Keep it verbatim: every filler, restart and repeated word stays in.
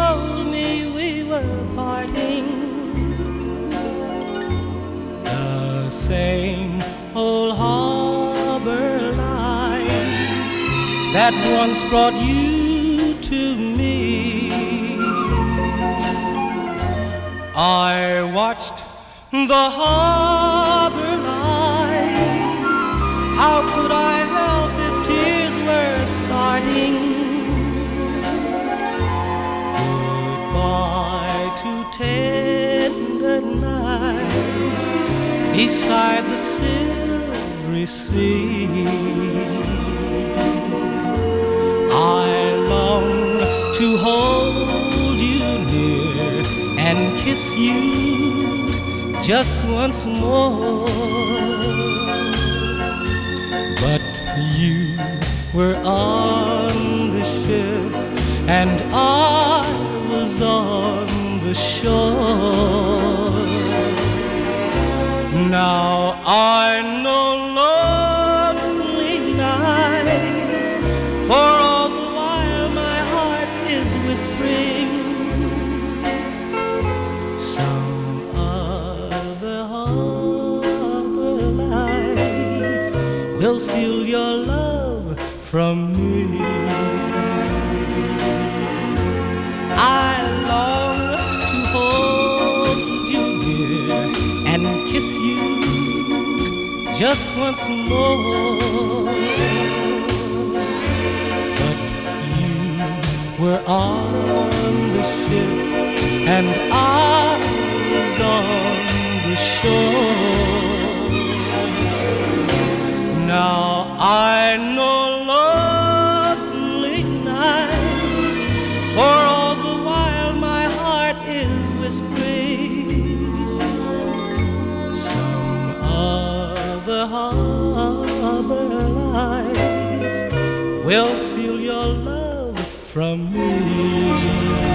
told me we were parting. The same old harbor lights that once brought you to me. I watched the harbor lights. How could I help if tears were starting? Goodbye to tender nights beside the silvery sea. I long to hold you near and kiss you just once more. But you were on the ship and I was on the shore. Now I know lonely nights, for all the while my heart is whispering some other harbor lights will steal your love from me. I long to hold you near and kiss you just once more. But you were on the ship and I was on the shore. Now I know lonely nights, for all the while my heart is whispering some other harbor lights will steal your love from me.